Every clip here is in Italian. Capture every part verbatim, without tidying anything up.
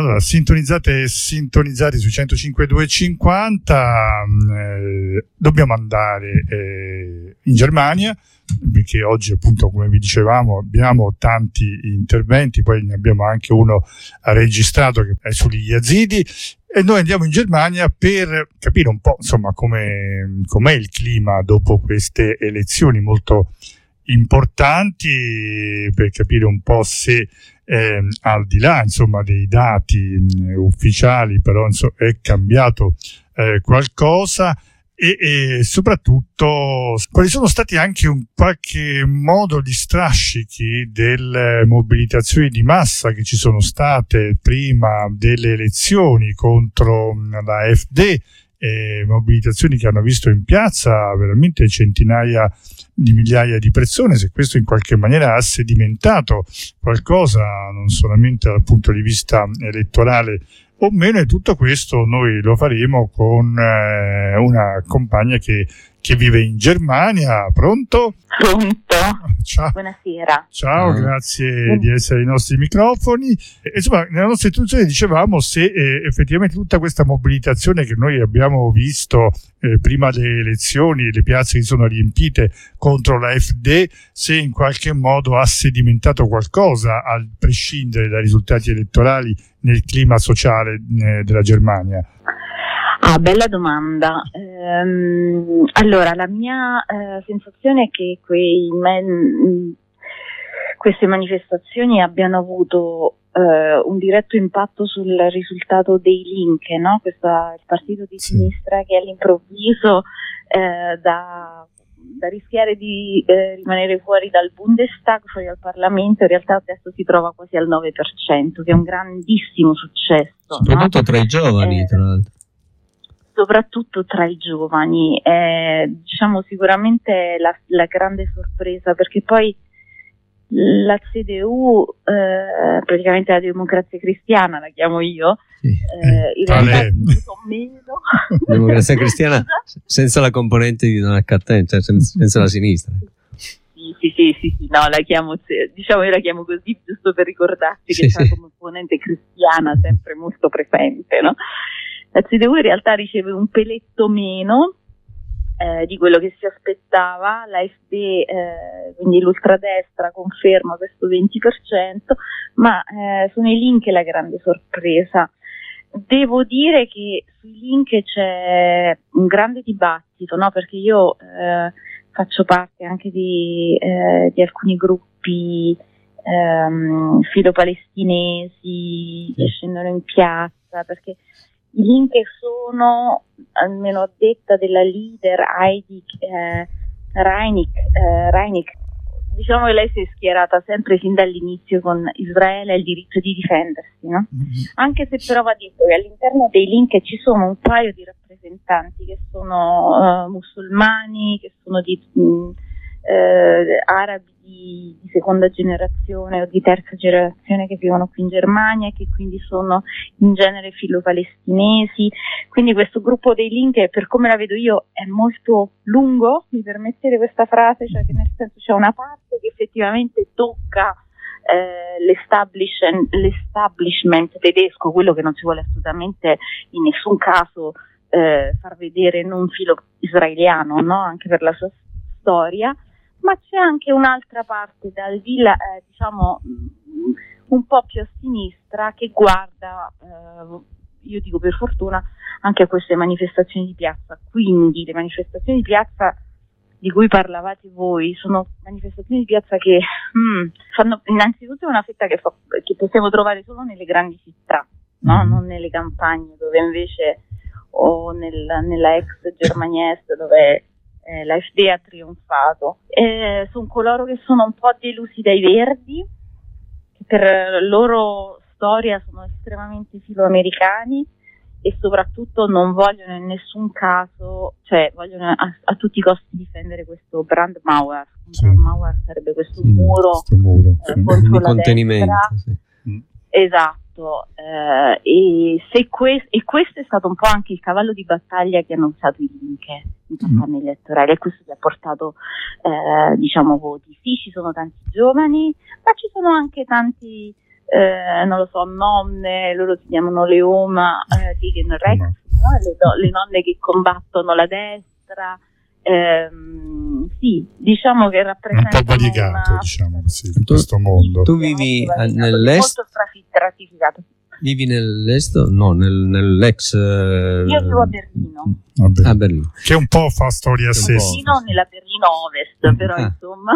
Allora, sintonizzate e sintonizzati su centocinque duecentocinquanta, eh, dobbiamo andare eh, in Germania, perché oggi appunto, come vi dicevamo, abbiamo tanti interventi, poi ne abbiamo anche uno registrato che è sugli yazidi, e noi andiamo in Germania per capire un po' insomma come com'è il clima dopo queste elezioni molto importanti, per capire un po' se eh, al di là insomma dei dati mh, ufficiali, però insomma, è cambiato eh, qualcosa, e, e soprattutto quali sono stati anche in qualche modo gli strascichi delle mobilitazioni di massa che ci sono state prima delle elezioni contro la AfD, eh, mobilitazioni che hanno visto in piazza veramente centinaia di migliaia di persone, se questo in qualche maniera ha sedimentato qualcosa non solamente dal punto di vista elettorale o meno, e tutto questo noi lo faremo con eh, una compagna che, che vive in Germania. Pronto? Pronto. Ciao. Buonasera. Ciao, grazie mm. di essere ai nostri microfoni. E, insomma, nella nostra introduzione dicevamo se eh, effettivamente tutta questa mobilitazione che noi abbiamo visto eh, prima delle elezioni, le piazze che sono riempite contro la AfD, se in qualche modo ha sedimentato qualcosa, a prescindere dai risultati elettorali, nel clima sociale eh, della Germania. Ah, bella domanda. Ehm, allora, la mia eh, sensazione è che quei men- queste manifestazioni abbiano avuto eh, un diretto impatto sul risultato dei Linke, no? Questa, il partito di sì. sinistra che all'improvviso eh, da, da rischiare di eh, rimanere fuori dal Bundestag, fuori dal Parlamento, in realtà adesso si trova quasi al nove per cento, che è un grandissimo successo. Soprattutto no? tra i giovani, eh, tra l'altro. Soprattutto tra i giovani, eh, diciamo sicuramente la, la grande sorpresa, perché poi la C D U, eh, praticamente la Democrazia Cristiana la chiamo io, sì. eh, in realtà è meno. Democrazia Cristiana senza la componente di Donald Catten, cioè senza, senza la sinistra. Sì, sì, sì, sì, sì, no, la chiamo, diciamo io la chiamo così giusto per ricordarci sì, che c'è sì. la componente cristiana sempre molto presente, no? La C D U in realtà riceve un peletto meno eh, di quello che si aspettava, la l'AfD, eh, quindi l'ultradestra, conferma questo venti per cento, ma eh, sono i Linke la grande sorpresa. Devo dire che sui Linke c'è un grande dibattito, no? Perché io eh, faccio parte anche di, eh, di alcuni gruppi ehm, filopalestinesi che scendono in piazza, perché i Linke sono, almeno a detta della leader Heidi eh, Reinik, eh, Reinik, diciamo che lei si è schierata sempre fin dall'inizio con Israele e il diritto di difendersi, no? Mm-hmm. Anche se però va detto che all'interno dei Linke ci sono un paio di rappresentanti che sono uh, musulmani, che sono di mh, eh, arabi di, di seconda generazione o di terza generazione che vivono qui in Germania e che quindi sono in genere filo-palestinesi. Quindi questo gruppo dei Linke, per come la vedo io, è molto lungo, mi permettete questa frase, cioè che nel senso c'è una parte che effettivamente tocca eh, l'establishment, l'establishment tedesco, quello che non si vuole assolutamente in nessun caso eh, far vedere non filo israeliano, no? Anche per la sua storia. Ma c'è anche un'altra parte dal di là, eh, diciamo un po' più a sinistra, che guarda, eh, io dico per fortuna, anche a queste manifestazioni di piazza. Quindi le manifestazioni di piazza di cui parlavate voi sono manifestazioni di piazza che hmm, fanno innanzitutto una fetta che, fa, che possiamo trovare solo nelle grandi città, no? Non nelle campagne, dove invece o nel, nella ex Germania Est, dove Eh, l'AfD ha trionfato. Eh, sono coloro che sono un po' delusi dai Verdi, che per loro storia sono estremamente filoamericani e soprattutto non vogliono in nessun caso, cioè vogliono a, a tutti i costi difendere questo Brandmauer. Sì. Brandmauer sarebbe questo sì, muro, questo muro eh, sì. contro di la contenimento. Sì. Mm. Esatto. Eh, e, se que- e questo è stato un po' anche il cavallo di battaglia che hanno usato i Linke in campagna elettorale, e questo gli ha portato eh, diciamo voti. Sì, ci sono tanti giovani, ma ci sono anche tanti eh, non lo so, nonne, loro si chiamano le Oma eh, Gegenrecht, no? le, do- le nonne che combattono la destra. Ehm, sì, diciamo che rappresenta un po' variegato, una... diciamo così, in questo mondo. Tu vivi nell'est? Molto stratificato. Vivi nell'est? No, nel, nell'ex. Eh... Io vivo a Berlino. A A Berlino. Che un po' fa storia a sé. Berlino nella Berlino Ovest, però ah. insomma.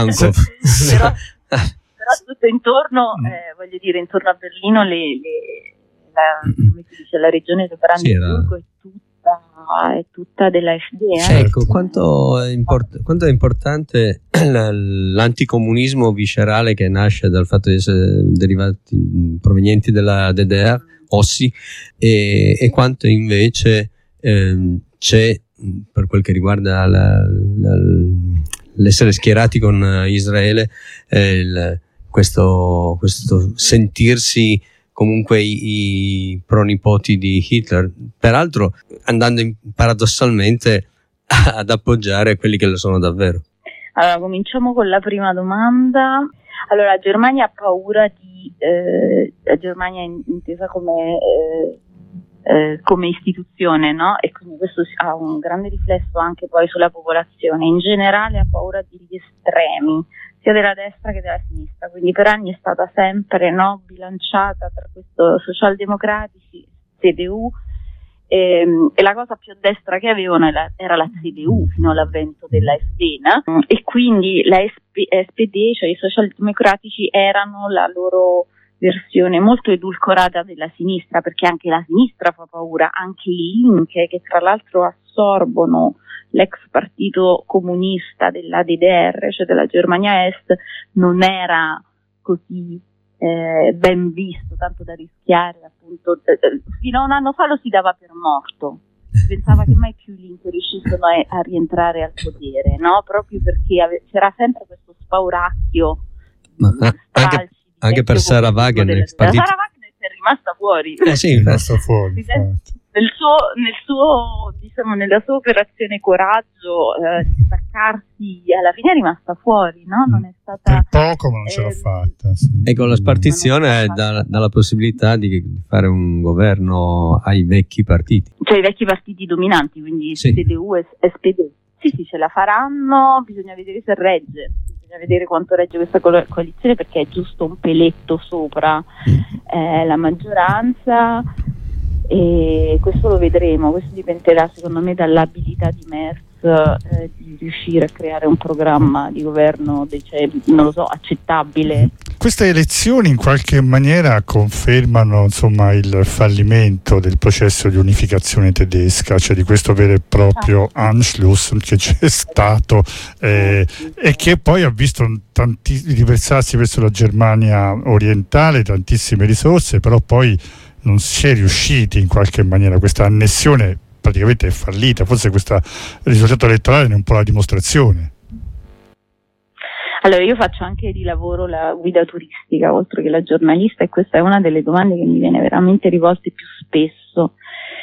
però, però tutto intorno, eh, voglio dire, intorno a Berlino le, le, la, come si dice, la regione di Brandeburgo sì, è tutta è tutta della F D. Eh? Ecco, quanto è, import- quanto è importante l'anticomunismo viscerale che nasce dal fatto di essere derivati provenienti dalla D D R, Ossi, e, e quanto invece ehm, c'è per quel che riguarda la, la, l'essere schierati con Israele, eh, il, questo, questo sentirsi comunque i, i pronipoti di Hitler, peraltro andando in, paradossalmente ad appoggiare quelli che lo sono davvero. Allora, cominciamo con la prima domanda. Allora, la Germania ha paura di eh, la Germania è intesa come eh, eh, come istituzione, no? E quindi questo ha un grande riflesso anche poi sulla popolazione. In generale ha paura degli estremi, sia della destra che della sinistra, quindi per anni è stata sempre, no, bilanciata tra questo socialdemocratici, C D U, e, e la cosa più a destra che avevano era, era la C D U fino all'avvento della F D, no? E quindi la S P D, cioè i socialdemocratici, erano la loro versione molto edulcorata della sinistra, perché anche la sinistra fa paura, anche i Link, che tra l'altro assorbono l'ex partito comunista della D D R, cioè della Germania Est, non era così eh, ben visto, tanto da rischiare, appunto, eh, fino a un anno fa lo si dava per morto, si pensava che mai più i Link riuscissero a, a rientrare al potere, no? Proprio perché ave- c'era sempre questo spauracchio, ma anche, anche per Sarah Wagener, partito... Sarah Wagener è rimasta fuori, eh sì, è rimasta fuori. Nel suo, nel suo, diciamo, nella sua operazione coraggio, eh, staccarsi, alla fine è rimasta fuori, no? Non è stata. Per poco, ma non eh, ce l'ha fatta. Sì. E con la spartizione dà, dà la possibilità di fare un governo ai vecchi partiti. Cioè i vecchi partiti dominanti, quindi sì. C D U e S P D. Sì, sì, ce la faranno, bisogna vedere se regge. Bisogna vedere quanto regge questa co- coalizione, perché è giusto un peletto sopra eh, la maggioranza. E questo lo vedremo, questo dipenderà secondo me dall'abilità di Merz eh, di riuscire a creare un programma di governo cioè, non lo so, accettabile. Queste elezioni in qualche maniera confermano, insomma, il fallimento del processo di unificazione tedesca, cioè di questo vero e proprio Anschluss che c'è stato eh, e che poi ha visto tanti, riversarsi verso la Germania orientale tantissime risorse, però poi non si è riusciti in qualche maniera, questa annessione praticamente è fallita, forse questo risultato elettorale ne è un po' la dimostrazione. Allora, io faccio anche di lavoro la guida turistica oltre che la giornalista, e questa è una delle domande che mi viene veramente rivolte più spesso.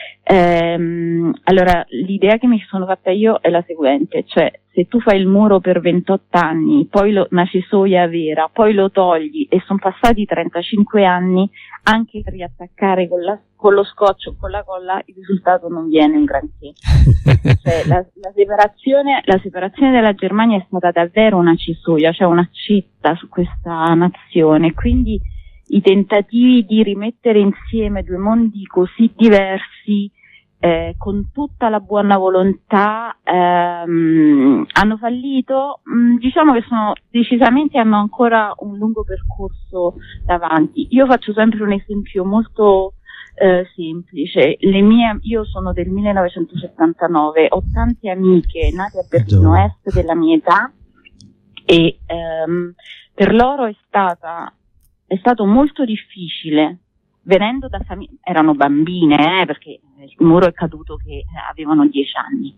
Ehm, allora, l'idea che mi sono fatta io è la seguente, cioè se tu fai il muro per ventotto anni, poi lo, una cesoia vera, poi lo togli e sono passati trentacinque anni, anche per riattaccare con, la, con lo scotch o con la colla il risultato non viene un granché. Cioè, la, la, separazione, la separazione della Germania è stata davvero una cesoia, cioè una accetta su questa nazione, quindi i tentativi di rimettere insieme due mondi così diversi Eh, con tutta la buona volontà ehm, hanno fallito. Mm, diciamo che sono decisamente hanno ancora un lungo percorso davanti. Io faccio sempre un esempio molto eh, semplice. Le mie, io sono del millenovecentosettantanove, ho tante amiche nate a Berlino Est della mia età e ehm, per loro è stata è stato molto difficile, venendo da famiglie, erano bambine, eh, perché il muro è caduto che avevano dieci anni,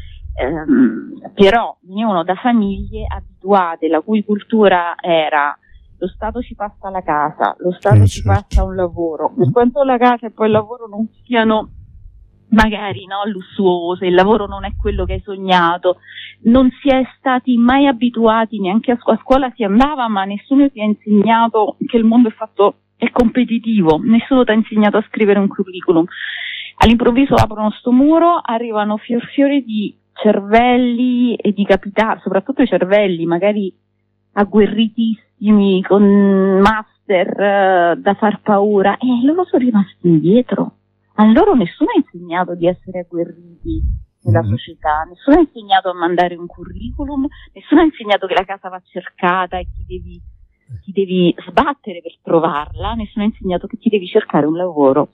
ehm, però venivano da famiglie abituate, la cui cultura era lo Stato ci passa la casa, lo Stato eh, ci certo. passa un lavoro, per quanto la casa e poi il lavoro non siano magari no, lussuose, il lavoro non è quello che hai sognato, non si è stati mai abituati, neanche a, scu- a scuola si andava, ma nessuno ti ha insegnato che il mondo è fatto è competitivo, nessuno ti ha insegnato a scrivere un curriculum. All'improvviso aprono sto muro, arrivano fior fiori di cervelli e di capitali, soprattutto i cervelli, magari agguerritissimi, con master uh, da far paura, e loro sono rimasti indietro. A loro nessuno ha insegnato di essere agguerriti nella mm-hmm. società, nessuno ha insegnato a mandare un curriculum, nessuno ha insegnato che la casa va cercata e ti devi, ti devi sbattere per trovarla, nessuno ha insegnato che ti devi cercare un lavoro.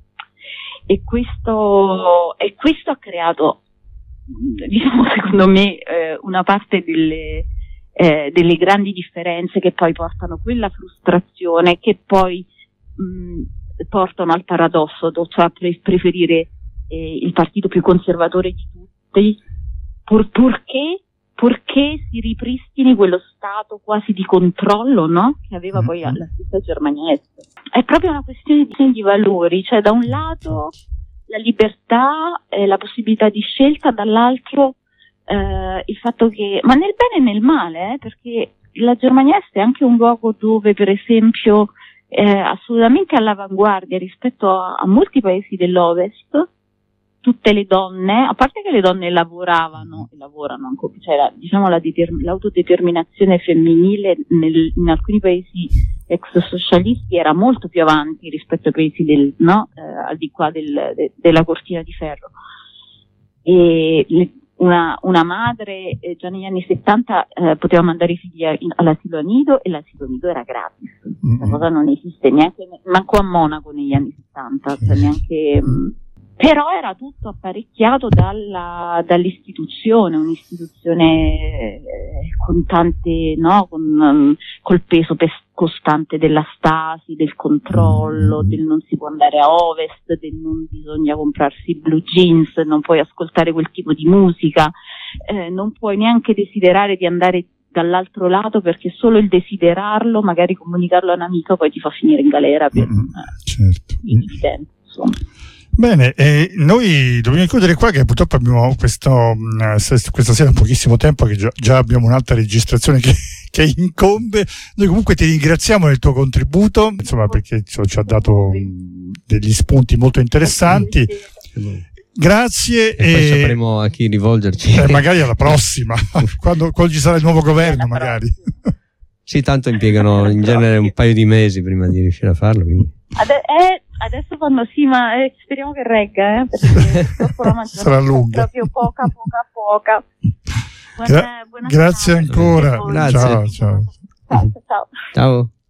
E questo, e questo ha creato, diciamo, secondo me, eh, una parte delle, eh, delle grandi differenze che poi portano quella frustrazione, che poi mh, portano al paradosso, cioè a pre- preferire eh, il partito più conservatore di tutti, pur, purché, purché si ripristini quello stato quasi di controllo, no? Che aveva poi la stessa Germania Est. È proprio una questione di, di valori, cioè da un lato la libertà, eh, la possibilità di scelta, dall'altro eh, il fatto che, ma nel bene e nel male, eh, perché la Germania Est è anche un luogo dove, per esempio, eh, assolutamente all'avanguardia rispetto a, a molti paesi dell'Ovest, tutte le donne, a parte che le donne lavoravano e lavorano ancora, cioè la, diciamo la determ- l'autodeterminazione femminile nel, in alcuni paesi ex socialisti era molto più avanti rispetto ai paesi del, no, eh, al di qua del, de, della cortina di ferro. E le, una, una madre eh, già negli anni settanta eh, poteva mandare i figli a, in, all'asilo nido, e l'asilo nido era gratis. Mm-hmm. Questa cosa non esiste neanche, manco a Monaco negli anni settanta, cioè neanche... Mh, però era tutto apparecchiato dalla, dall'istituzione, un'istituzione eh, con tante, no, con, um, col peso pes- costante della Stasi, del controllo, del non si può andare a Ovest, del non bisogna comprarsi i blue jeans, non puoi ascoltare quel tipo di musica, eh, non puoi neanche desiderare di andare dall'altro lato, perché solo il desiderarlo, magari comunicarlo a un amico, poi ti fa finire in galera per mm, eh, certo. evidente, insomma. Bene, eh, noi dobbiamo chiudere qua, che purtroppo abbiamo questo, mh, questa sera pochissimo tempo, che già, già abbiamo un'altra registrazione che, che incombe. Noi comunque ti ringraziamo del tuo contributo, insomma, perché ci, ci ha dato mh, degli spunti molto interessanti. Grazie. E, e poi sapremo a chi rivolgerci. Eh, magari alla prossima, quando, quando ci sarà il nuovo governo, magari. Sì, tanto impiegano in genere un paio di mesi prima di riuscire a farlo, quindi. Ade- eh, adesso fanno sì, ma eh, speriamo che regga, eh, perché dopo la sarà lunga, proprio poca, poca, poca. Buona, Gra- buona grazie serata. ancora. Grazie. Ciao, ciao. Ciao, ciao. Ciao.